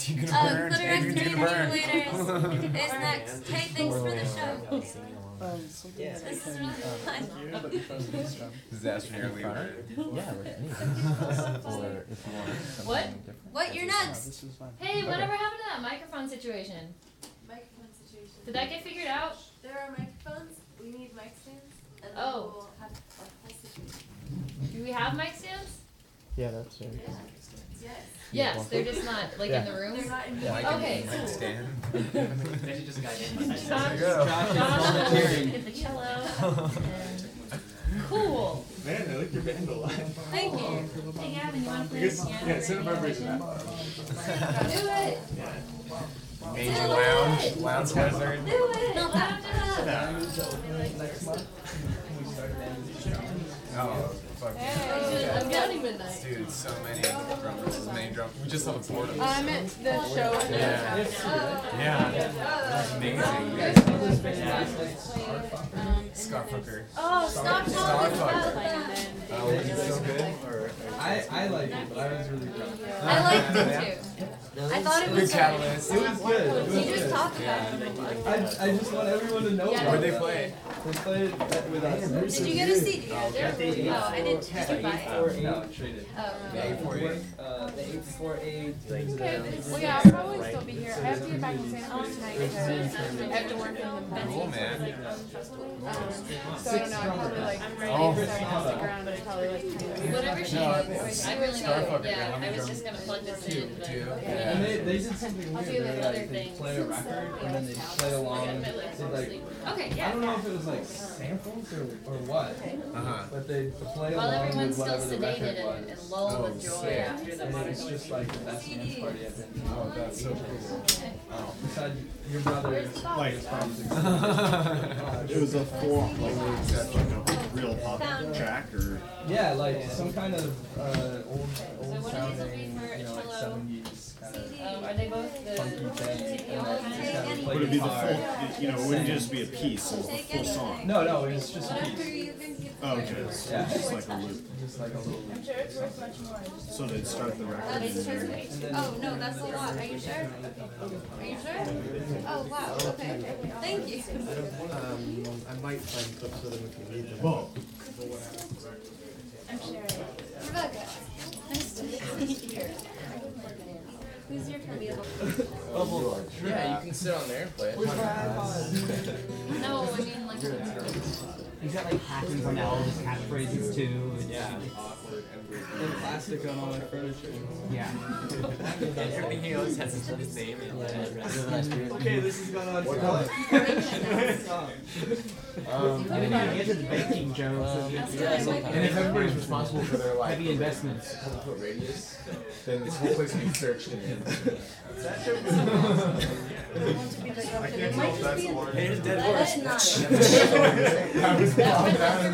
You gonna burn? Clitorex Adrian's Community gonna burn. Leaders is next. Hey, thanks for the show. Yeah. This is really fun. Disaster nearly burn. Yeah, like me. Or if you want something What? different. What? You're nuts. Hey, whatever happened to that microphone situation? Microphone situation. Did that get figured out? There are microphones. We need mic stands, and then Oh. we'll have a whole situation. Do we have mic stands? Yeah, that's right. Yes. Yes, they're just not like in the room. They're not in Mike the and Okay, Mike cool. stand. They should just guide in. There you go. Josh hit the cello. And cool. Man, I like your band a lot. Thank you. Hey Gavin, you want to play Good. the piano? Yeah, send a vibration out. Do it. Angel Lounge. Lounge Wizard. Do it. Not that. Oh, fuck. I'm counting midnight. Dude, so many drums. We just saw the board. I meant the show. Yeah. Yeah. That's amazing. Scarfucker. Oh, stop talking about Starfucker. that. Oh, is it so good? I like it, but I was really drunk. I liked it too. I thought it Good was catalyst. It was good. It was You just good. talked about it. I just want everyone to know. Where'd they play? They played with us. Did you get a CD? Oh, I didn't. Did you buy it? No, traded. Oh. The 848. The 848. Well, yeah, I'll probably still be here. I have to get back to San Jose tonight because I have to work in the morning. Cool, man. So I don't know. I'm probably like ready Oh. to stick around. It's probably like Whatever she No, needs. I really Starfucker, yeah, how many I was drums? just gonna plug this in. But Two. And Yeah. they did something weird. do They, like like, other they things. play a record and then they play I along. gotta play like They, some like, sleep. Okay, I yeah. don't know if it was like samples or what, Uh-huh. but they play While along everyone's with still whatever the sedated record and was. lulled Oh, with joy sick. after the And modern it's just like the best dance party I've been to. Oh, that's so cool. Oh. Besides your brother, Like, it was a full, like a real pop track, or yeah, like some kind of old So what do these will be sounding, for you know, like cello? 70s kind of Are they both the funky thing. And then just kind of play would it be the guitar. full? You know, it wouldn't just be a piece; it was the full song. No, it's just a Whatever piece. you think it's Oh, okay, so Yeah. it's just like a loop. Just like a little. So they'd start the record. That And is then true. Oh, no, that's a lot. Are you sure? Are you sure? Oh, wow. Okay. Thank you. I might find clips of them if you need them. whoa. I'm sure. Rebecca, nice to meet you. Who's your turn? Yeah, you can sit on there and play it. No, I mean like He's got like patterns on all his catchphrases too. And Yeah. And plastic on all my furniture. yeah. Everything he always has his name and address. Okay, this has gone on for like. You didn't even get to the banking jokes. And if everybody's responsible for their life, Heavy investments. foot radius, then this whole place will be searched and in. I can't tell if that's orange. Here's dead That's horse. not That was that bomb was down.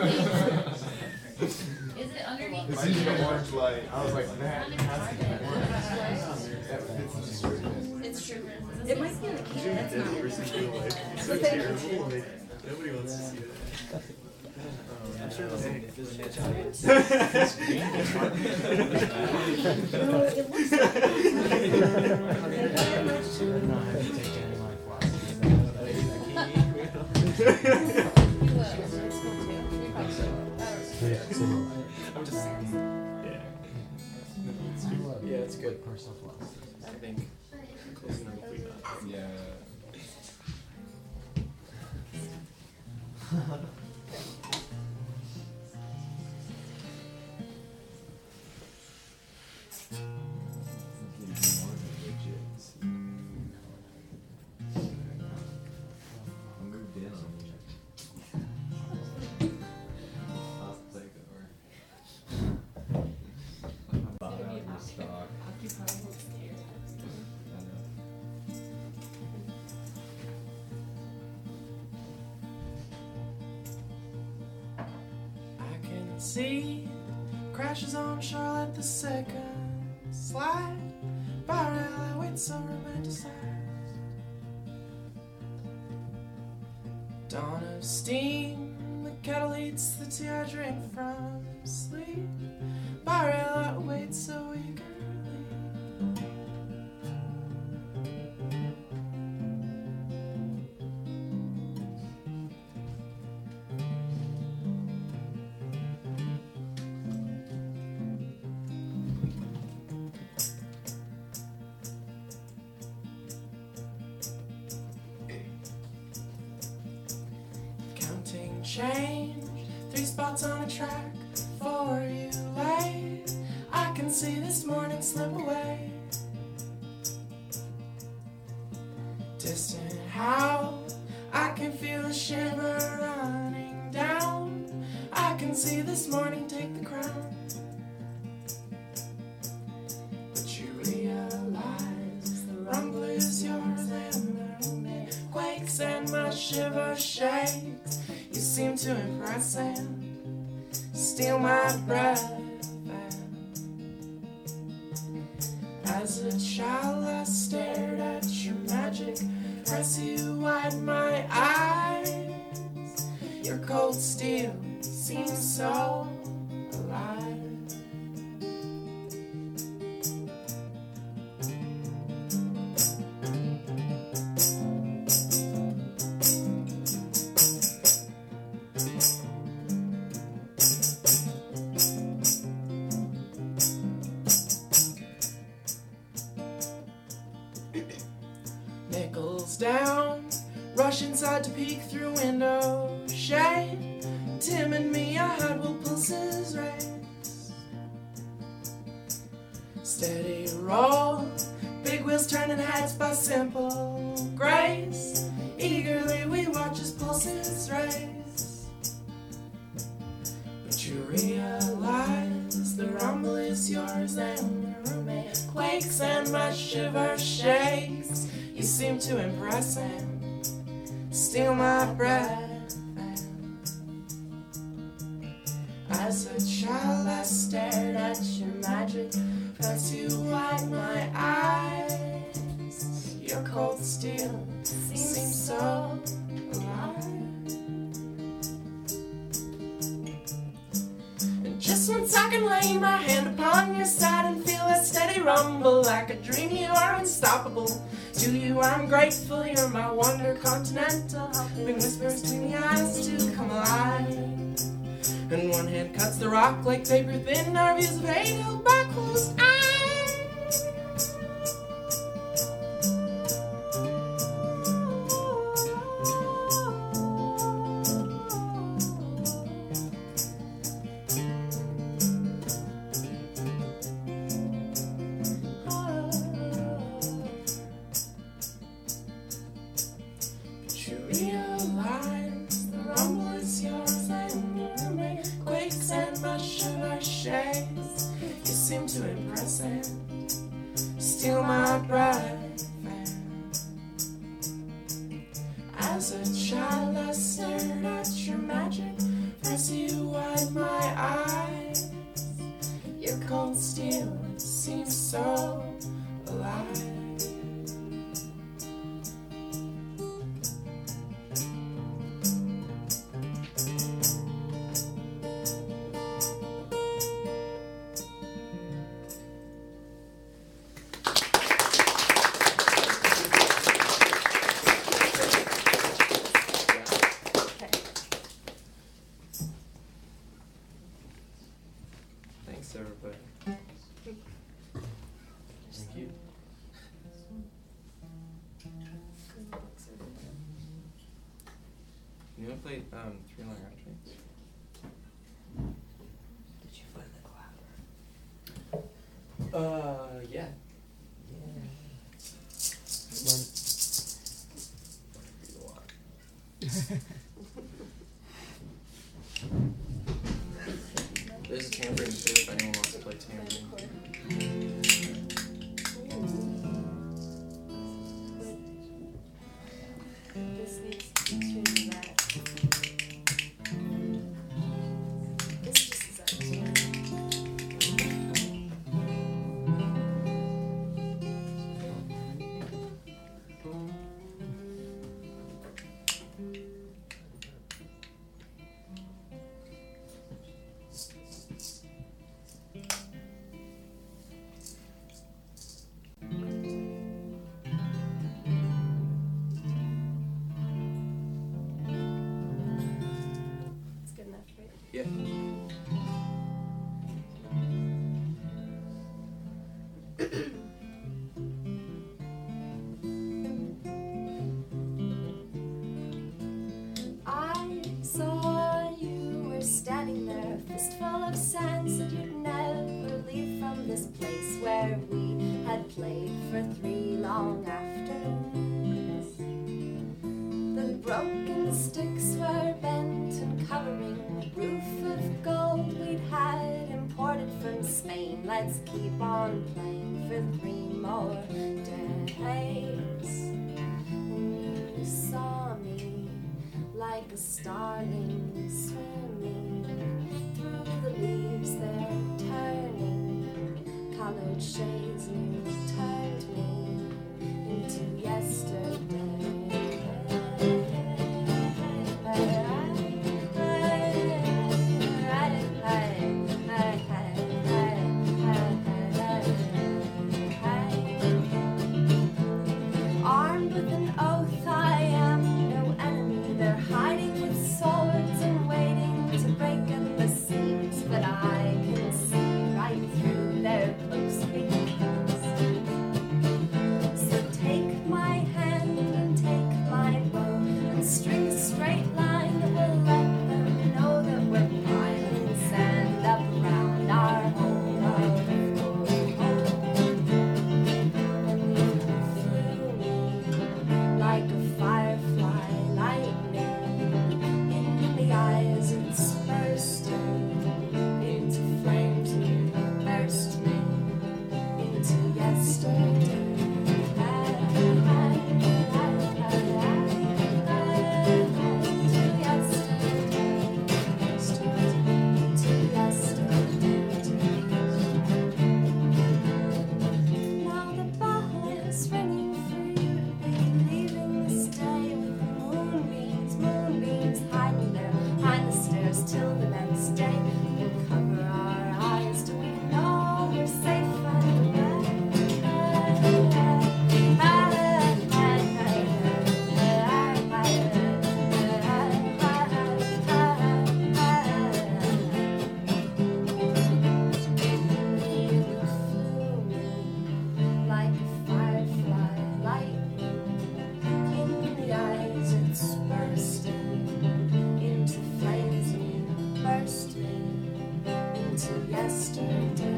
Is it underneath? It's in the orange light. I was like, that has to be orange. That fits the description. It's true. It might be on the key. That's not Ever seen real life? It's so terrible. Nobody wants to see it. I'm sure there's a niche audience. I'm just yeah, it's good. Personal flaws. I think close enough. Yeah. I can see crashes on Charlotte the second slide. Barrel, wait, so romanticized. Dawn of steam, the kettle heats the tea I drink from sleep. Barrel, wait, so eagerly. changed. 3 spots on a track, 4 you late. I can see this morning slip away. Distant howl, I can feel a shiver running down. I can see this morning take the crown. But you realize the rumble is yours and the room quakes and my shiver shakes. You seem to impress and steal my breath. As a child I stared at your magic press, you wide my eyes. Your cold steel seems so alive. Nickels down, rush inside to peek through window shade. Tim and me, our heart will pulses race. Steady roll, big wheels turning heads by simple grace. Eagerly we watch as pulses race. But you realize the rumble is yours and the roommate quakes and my shiver shakes. You seem to impress and steal my breath. As a child I stared at your magic press, you wide my eyes. Your cold steel seems so alive. And just once I can lay my hand upon your side and feel a steady rumble like a dream, you are unstoppable. To you I'm grateful, you're my wonder continental, helping whispers between the eyes to come alive. And one hand cuts the rock like paper thin, our views of hate held by closed eyes. You realize the rumble is yours and the roommate quakes and my shiver shakes. You seem to impress and steal my breath. As a child I stared at your magic press, you wide my eyes. Your cold steel seems so alive. Thanks, everybody. Thank you. You want to play 3 Line Archery? Did you find the clapper? Yeah. There's a tambourine too if anyone wants to play tambourine. This needs to be tuned that. This just is a tune. It's good enough, right? Yeah. I saw for 3 long afternoons. The broken sticks were bent and covering a roof of gold we'd had imported from Spain. Let's keep on playing for 3 more days. And you saw me like a starling swimming through the leaves, they're turning colored shades, and you turned me into yesterday. Armed with an oath, I am no enemy. They're hiding with swords and waiting to break at the seams, but I can see right through their cloak-screen. So take my hand and take my bow and string a straight line that will let them know that we're piling sand up around our home of gold. And you flew me like a firefly lightning in the eyes, it's bursting into flames, and you burst me into yesterday. Now the bell is ringing for you to be leaving this day with the moonbeams hiding there behind the stairs till the next day. We'll cover our eyes till we know we're safe and like a firefly lightning in the eyes, it's bursting into flames, and you burst me into yesterday.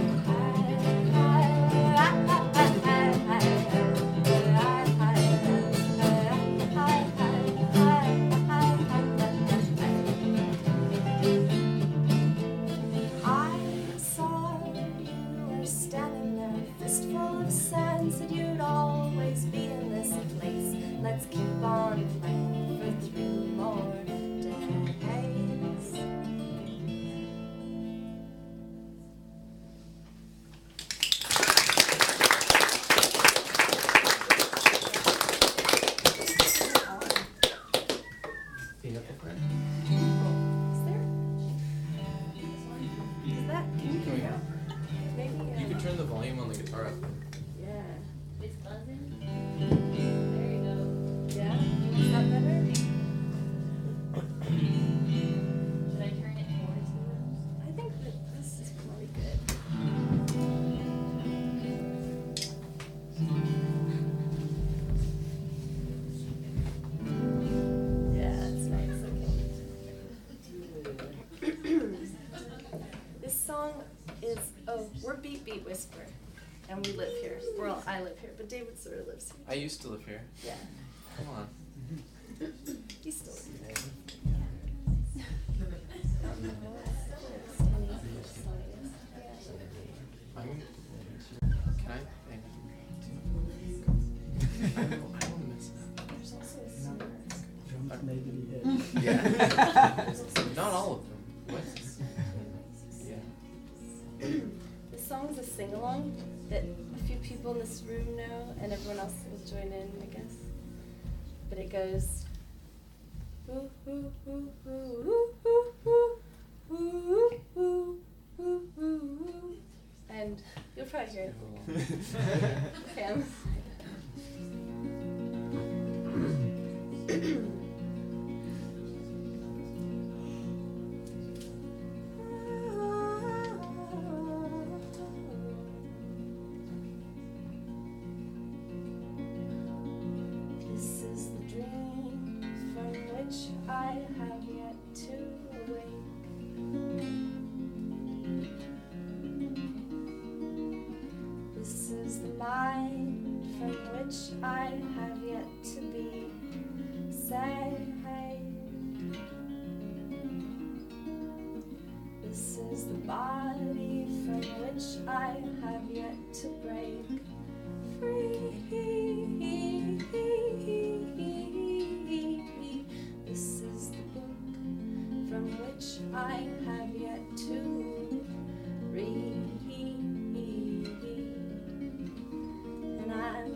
I saw you were standing there, a fistful of sand, said you'd always be in this place. Let's keep on playing for 3 more days. Is there? Is that? Can you hear it? Maybe. You could turn the volume on the guitar up. Yeah. It's buzzing. There you go. Yeah. Is that better? Should I turn it towards the rooms? I think that this is really good. Yeah, that's nice. Okay. This song is we're Beat Beat Whisper, and we live here. Well, I live here, but David sort of lives here. I used to live here. Yeah, Come on. he still lives here. Can I? I don't miss There's also a singer. that. Yeah. Not all of them. What? Yeah. This song's a sing-along that a few people in this room know, and everyone else will join in, I guess. But it goes. Ooh, ooh, ooh, ooh, ooh, ooh, ooh, ooh, ooh, ooh, ooh. And you'll probably hear it. Okay, I'm This is the dream from which I have yet to awake. This is the mind from which I have yet to be saved. This is the body from which I have yet to break free. This is the book from which I have yet to read. And I'm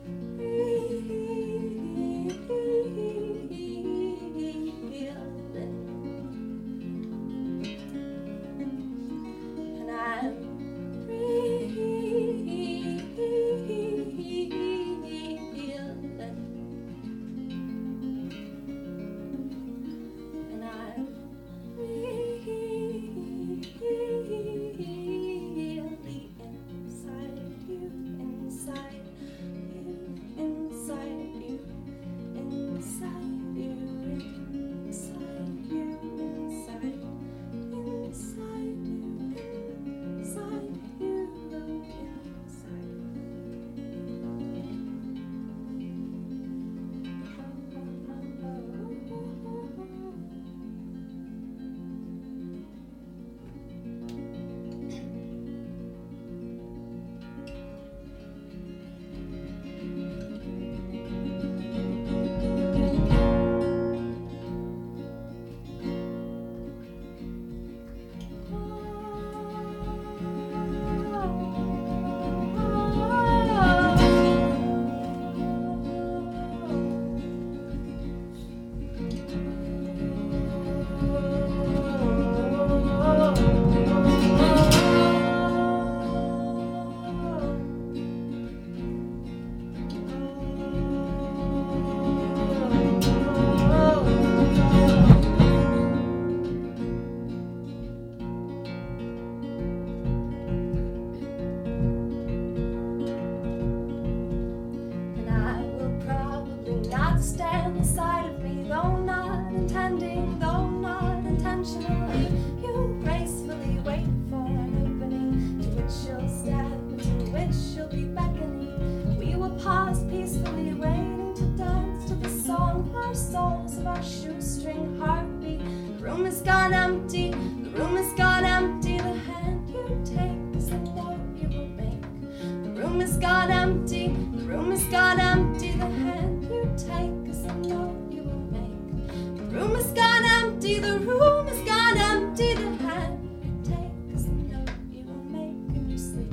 stand beside of me, though not intending, though not intentionally. You gracefully wait for an opening to which you'll step, to which you'll be beckoning. We will pause peacefully, waiting to dance to the song of our souls, of our shoestring heartbeat. The room has gone empty, the room has gone empty. The hand you take is the note you will make. The room has gone empty, the room has gone empty. The hand you take is the note you will make. The room has gone empty, the room has gone empty. The hand you take is the note you will make in your sleep.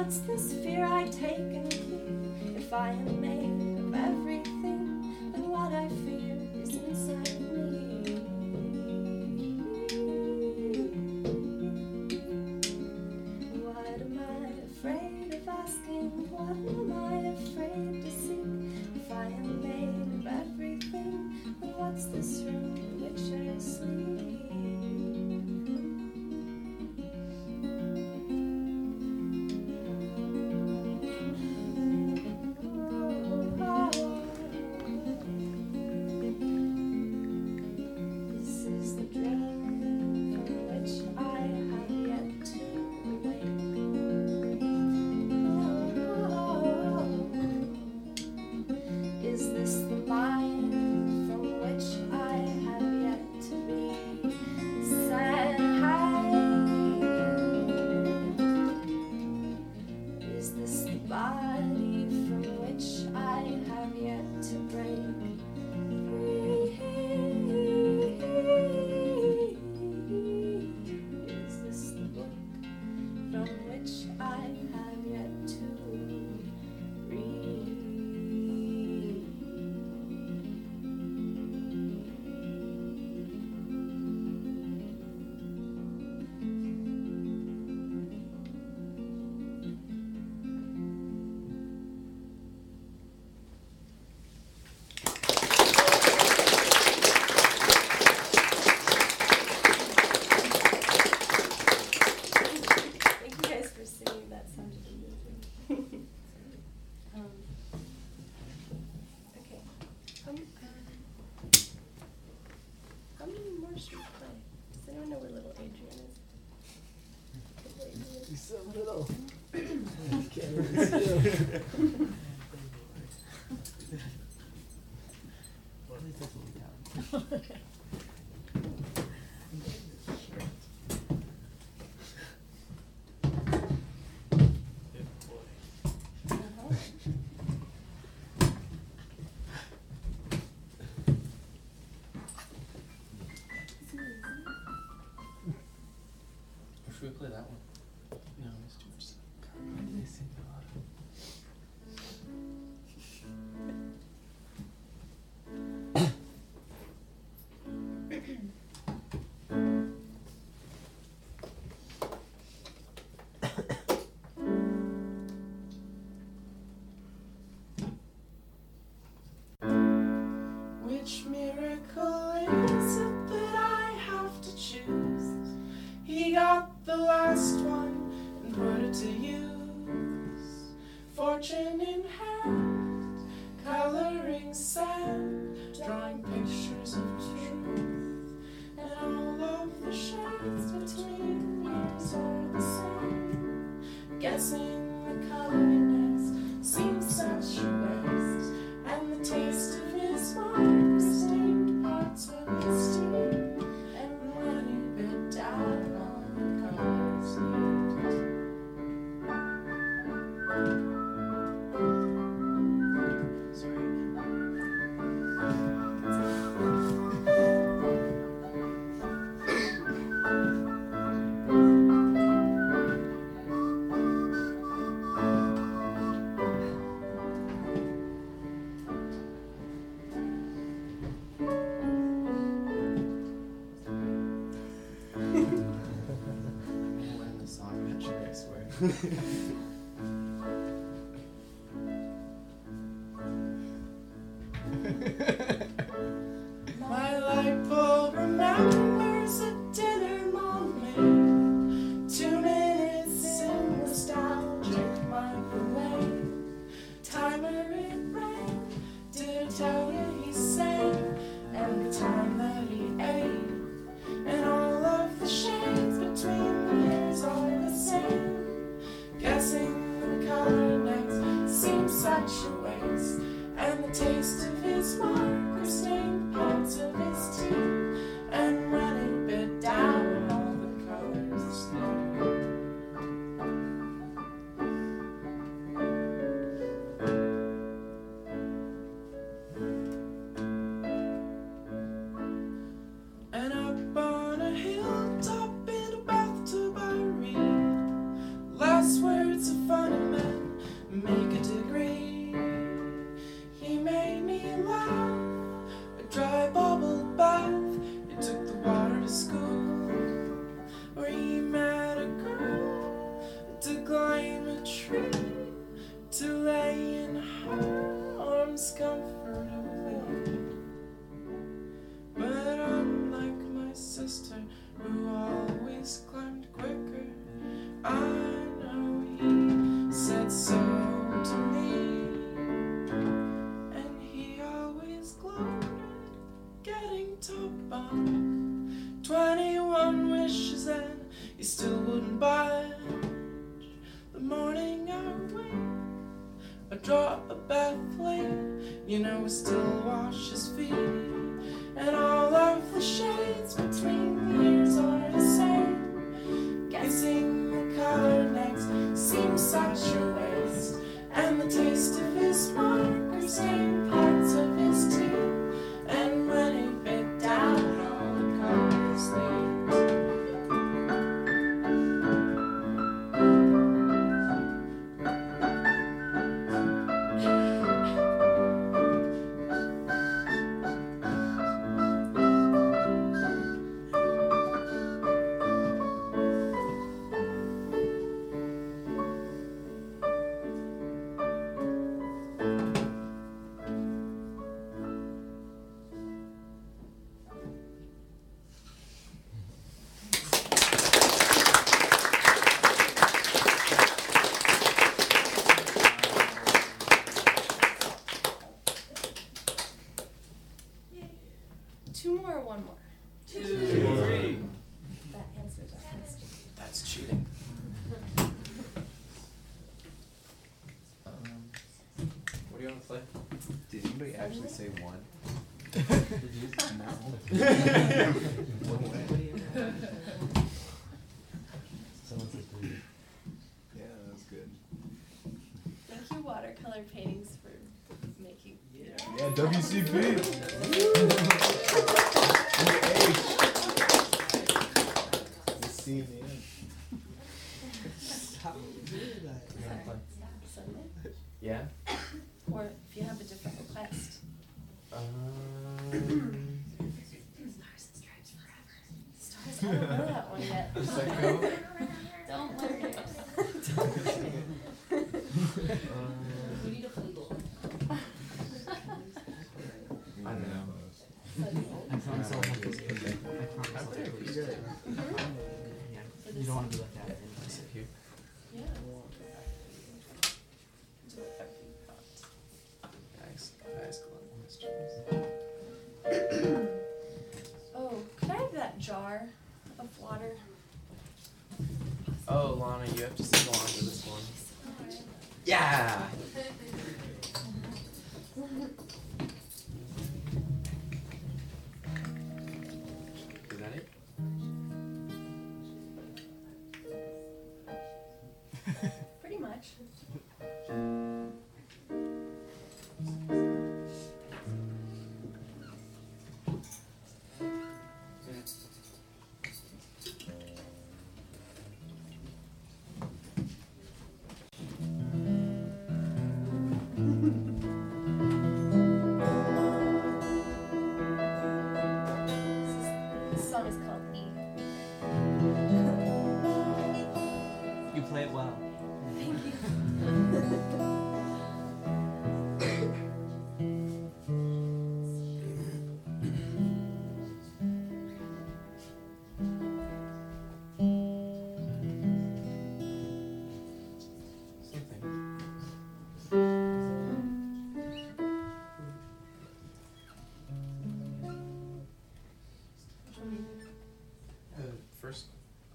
what's this fear I take and keep? If I am made of everything, then what I fear is inside me. What am I afraid of asking? What am I afraid to seek? If I am made of everything, then what's this room in which I sleep? This is the dream from which I have yet to awake. Is this the mind from which I have yet to be set high? Is this the body from which I have yet to break free? Is this the book from which I have yet to read? Thank you guys for singing. That sounded amazing. Okay. How many more should we play? Does anyone know where little Adrian is? Little Adrian. He's so little. Or should we play that one? No, it's too much stuff. Why do they sing a lot? Which miracle is it that I have to choose? He got the last one and put it to use. Fortune in hand, coloring sand, drawing pictures of truth. And all of the shades between years are the same. Guessing the coloriness seems such a waste. And the taste of his mind stained parts of his teeth. And when he bit down on the colors We'll end the song eventually, I swear. My light bulb remembers a dinner mom made. 2 minutes in nostalgic microwave. Timer it rang. Did I tell you he sang? And the time that he ate. And all of the shades between the years are the same. Guessing 21 wishes that you still wouldn't budge. The morning I wake, I draw a bath late. You know we still wash his feet, and all of the shades between the ears are the same. Guessing the color next seems such a waste, and the taste of his marker stained parts of his teeth. And when he bit down all the colors leave. Two more or one more? Two. That answers our question. That's cheating. What do you want to play? Did anybody actually say one? Someone said 3. Yeah, that was good. Thank you, watercolor paintings, for making. Yeah, WCP. See the end. Sunday? Yeah. Or if you have a different request. Stars, I don't know that one yet. Psycho. Don't learn it. Don't learn it. We need a flugel. I don't know. I promise I'll have this. I promise I'll have this. Yeah. You don't want to be left out. I sit here. Yeah. Nice. Nice questions. Oh, could I have that jar of water? Oh, Lana, you have to sing along to this one. Yeah. Is that it? Pretty much. This song is called E. You play it well. Thank you. First.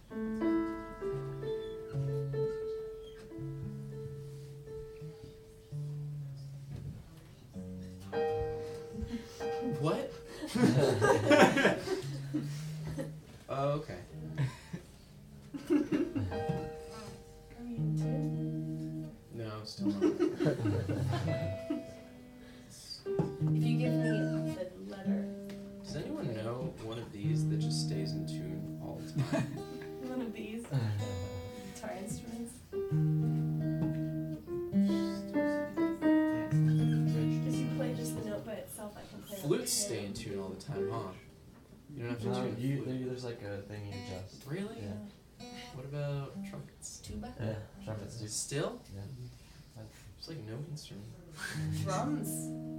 What? Oh, okay. Are we in tune? No, still not. If you give me the letter. Does anyone know one of these that just stays in tune all the time? One of these guitar instruments. If you play just the note by itself, I can play it. Flutes stay in tune all the time, huh? You don't have to tune a flute. There's like a thing you adjust. Really? Yeah. What about trumpets? Tuba? Yeah. Trumpets do. Still? Yeah. It's like no instrument. Drums.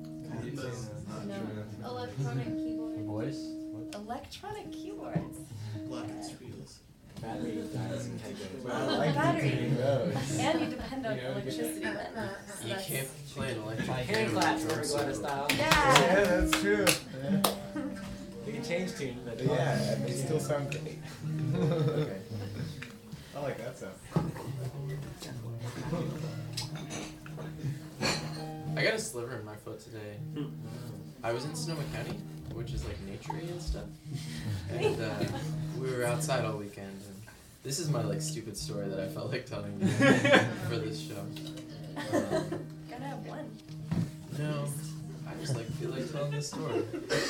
No. Electronic keyboard. Voice? What? Electronic keyboards. Glockenspiels. wheels. Battery dies and Battery. those. And you depend on electricity then. So You that's- can't play an electric Hand piano claps with for drums Glenna solo. style. Yeah. Yeah, that's true. Yeah. can change tune. But Yeah, and they still sound great. Okay. I like that sound. I got a sliver in my foot today. I was in Sonoma County, which is like naturey and stuff, and we were outside all weekend. And this is my like stupid story that I felt like telling you for this show. Gotta have one. No, I just like feel like telling this story.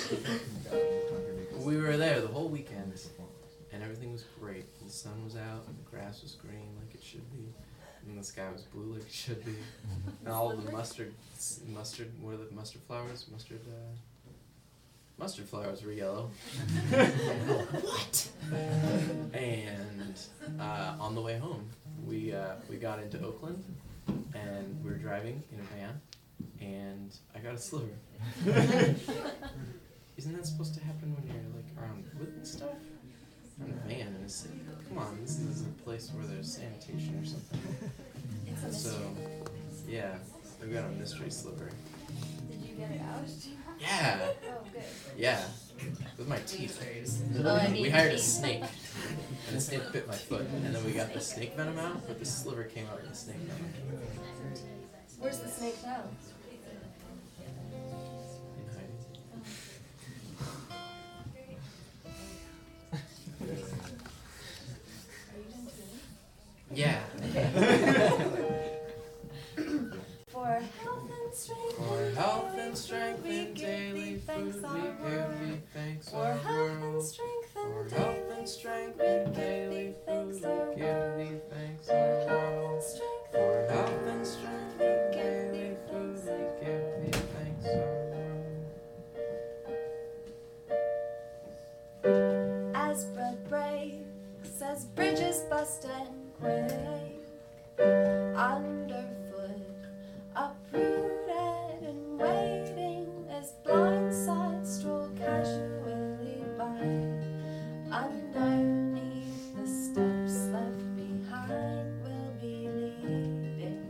We were there the whole weekend, and everything was great. The sun was out, and the grass was green like it should be, and the sky was blue like it should be, and all of the mustard, what are the mustard flowers? Mustard flowers were yellow. What? And on the way home, we got into Oakland, and we were driving in a van, and I got a sliver. Isn't that supposed to happen when you're like around with stuff? In a van in a city. Come on, this is a place where there's sanitation or something. It's a So, mystery. yeah, we got a mystery sliver. Did you get it out? Yeah, Oh, good. yeah, with my teeth. Oh, I We need hired a teeth. snake, and the snake bit my foot, and then we got the snake venom out, but the sliver came out with the snake venom. Where's the snake now? In hiding. Yeah. For health and strength. For health and strength and daily food, we give thee thanks, For our health and world. strength For and health and strength and daily food, we give thee thanks, For our health world. and strength For health and strength and daily food, we give thee thanks, our world. As bread breaks, as bridges bust and quake, underfoot, uprooted and waiting, as blind sides stroll casually by, underneath the steps left behind will be leading.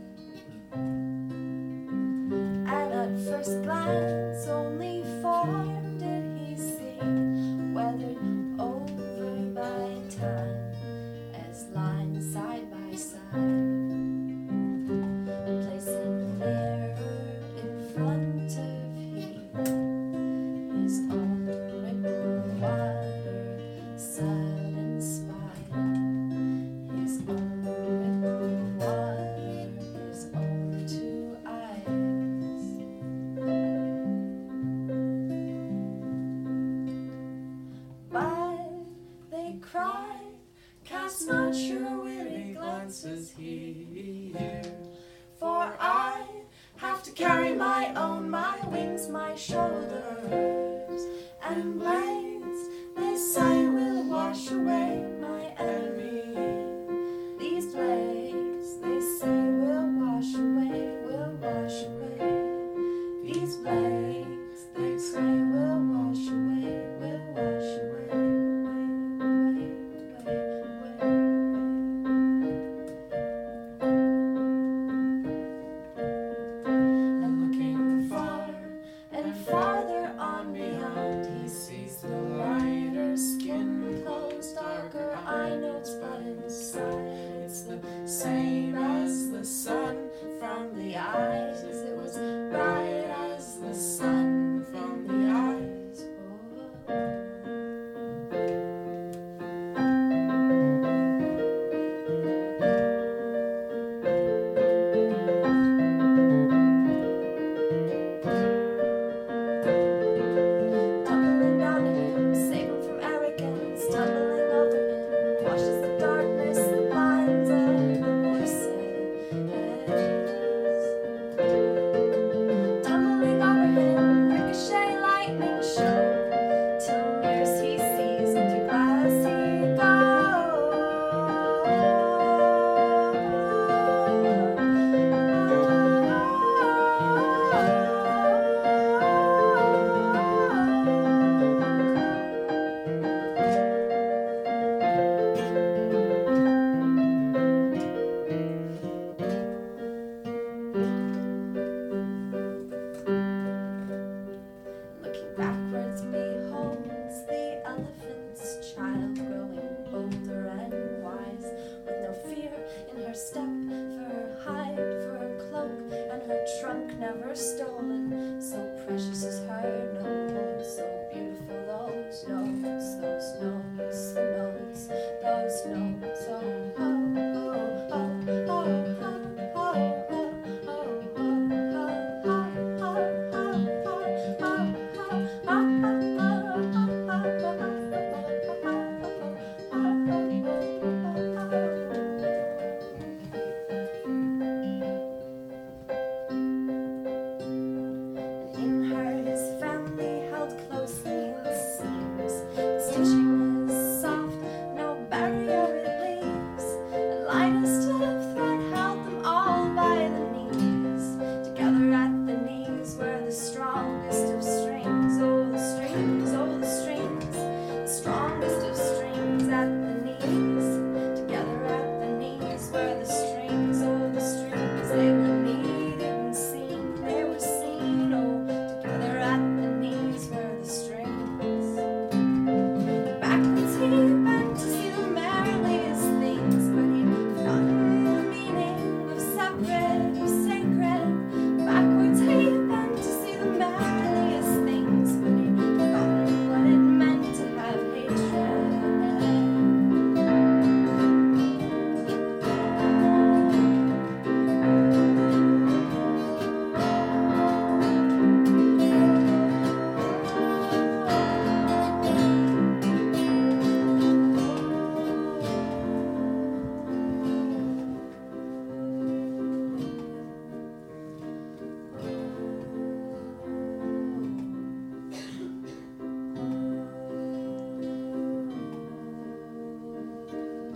And at first glance, only form did he see, weathered over by time, as lines side by side, placing mirror in front of him, his own ripple water, sad and spine, his own ripple water, his own two eyes. But they cry, cast not your weary glances here, for I have to carry my own, my wings, my shoulders, and blades, they say, will wash away my enemy. These blades, they say, will wash away, will wash away. These blades, they say, will wash away, will wash away. And looking far and farther on beyond, he sees the lighter skin closed, darker eye notes, but inside it's the same as the sun from the eyes. It was bright as the sun from the eyes. Tumbling down to him, save him from arrogance, tumbling over him, washes the darkness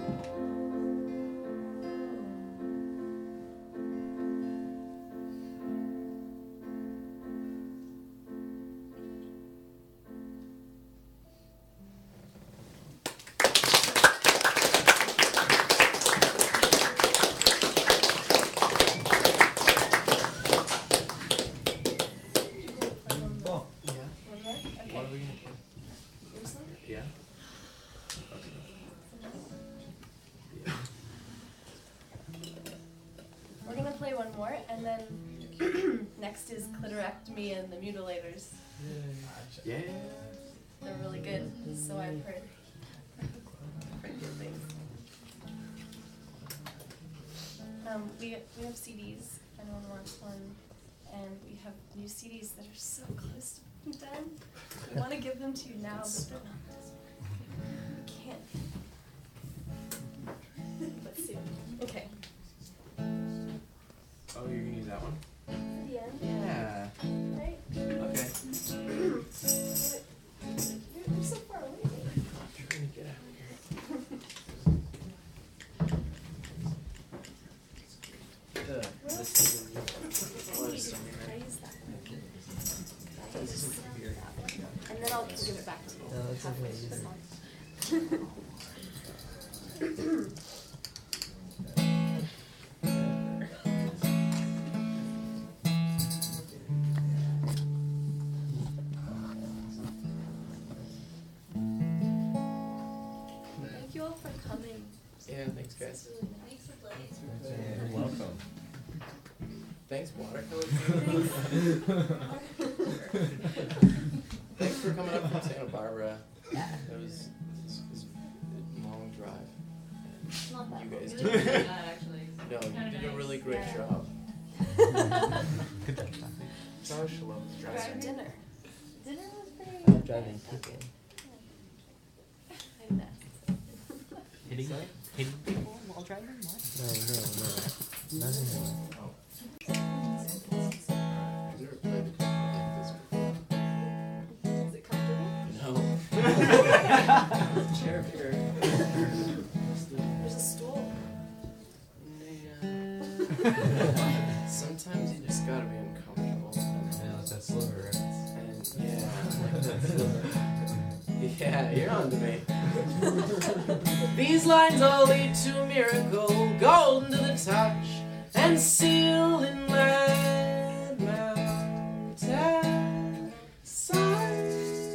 We're gonna play one more, and then next is Clitorectomy and the Mutilators. Yeah. They're really good, so I've heard. Pretty good things. We have CDs. Anyone wants one? And we have new CDs that are so close to being done. We want to give them to you now, but they're not. We can't. But soon. Okay. Oh, you're gonna use that one? For the end. Yeah. Right? Okay. You're so far away. I'm trying to get out of here. And then I'll give it back to you. No, it's okay. Thank you all for coming. Yeah, thanks guys. Thanks for playing. You're welcome. Thanks, watercolor. Thanks for coming up from Santa Barbara. Yeah. It was a long drive. It's not that You guys long. did. actually. No, you did a really great Yeah. job. Good job, Kathy. Josh loves Grab driving. dinner. Dinner was pretty. I'm driving people. I know. Hitting people while driving? What? No. Nothing. Have you ever played a game like this before? Is it comfortable? No. Chair here. There's a stool. Yeah. Sometimes you just gotta be uncomfortable. Yeah, it's that sliver. And yeah, like that. Yeah, you're on to me. These lines all lead to a miracle, golden to the touch, and sealed in red mountain side.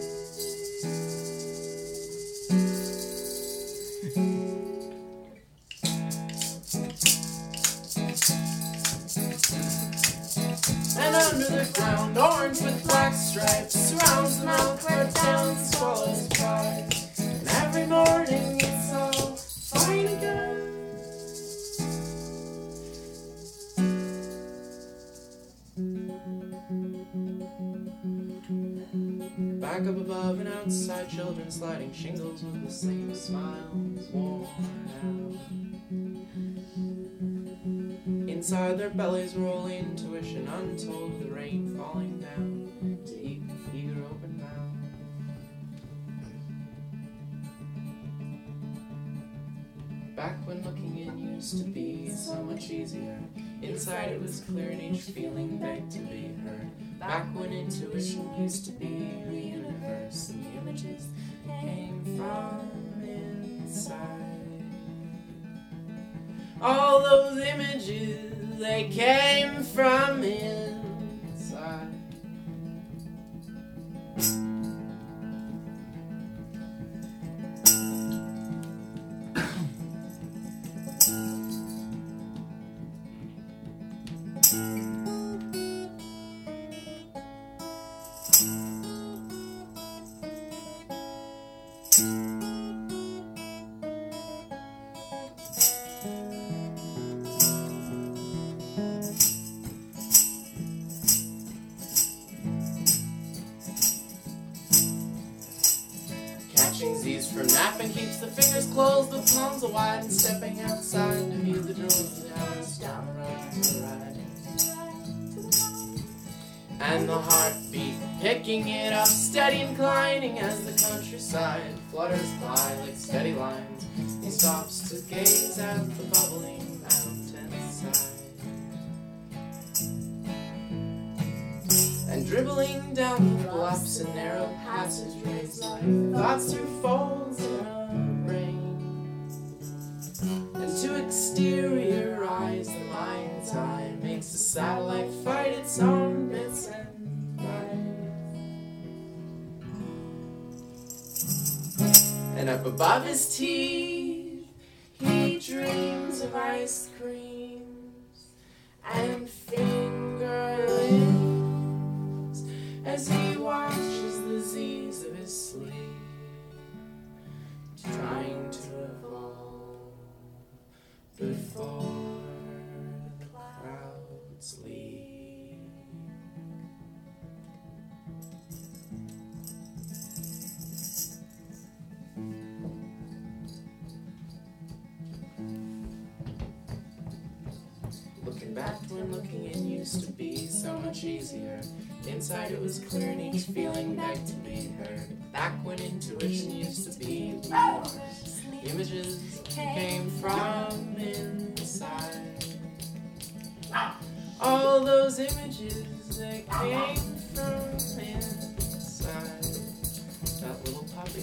And under the ground, orange with black stripes surrounds the mouth where down swallows pride. And every morning it's all fine again. Back up above and outside, children sliding shingles with the same smiles worn out. Inside their bellies rolling intuition untold with the rain falling down to eager open mouth. Back when looking in used to be so much easier. Inside it was clear and each feeling begged to be heard. Back when intuition used to be the universe and the images came from inside. All those images, they came from inside. Catching Z's from napping keeps the fingers closed, the palms are wide, and stepping outside to meet the drove of the hours down around to the right. and the heartbeat picking it up, steady inclining as the countryside flutters by like steady lines. He stops to gaze at the bubbling mountainside. And dribbling down the bluffs and narrow passageways like thoughts through folds in a brain. And to exterior eyes, the mind's eye makes the satellite fight its own bits and bytes. And up above his teeth, he dreams of ice creams and fingerlings as he watches the Z's of his sleep, trying to evolve before the clouds leave. Looking back when looking in used to be so much easier. Inside it was clear and each feeling begged to be heard. Back when intuition used to be yours. Images came from inside. All those images that came from inside that little puppy.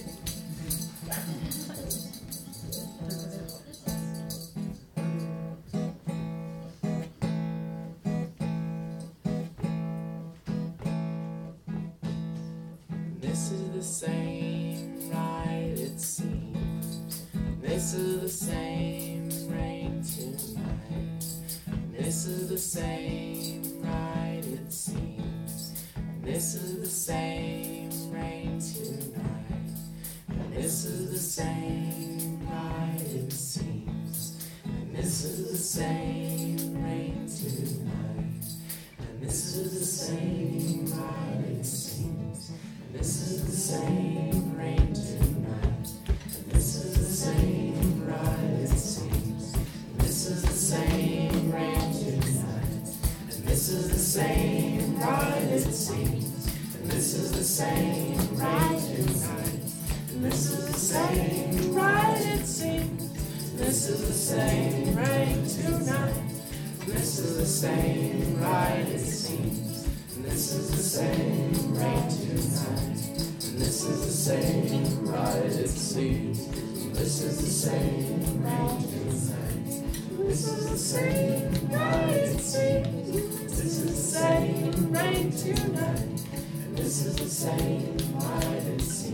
This is the same ride it seems. This is the same rain tonight. This is the same ride it seems. This is the same rain tonight. This is the same ride it seems. This is the same rain tonight. And this is the same ride it seems. This is the same rain tonight. And this is the same ride it seems. This is the same rain tonight. And this is the same ride it seems. And this is the same rain tonight. And this is the same ride it seems. This is the same rain tonight. And this is the same ride it seems. And this is the same rain tonight. And this is the same ride it seems. And this is the same rain tonight. This is the same ride it seems. This is the same rain tonight. And this is the same ride it seems.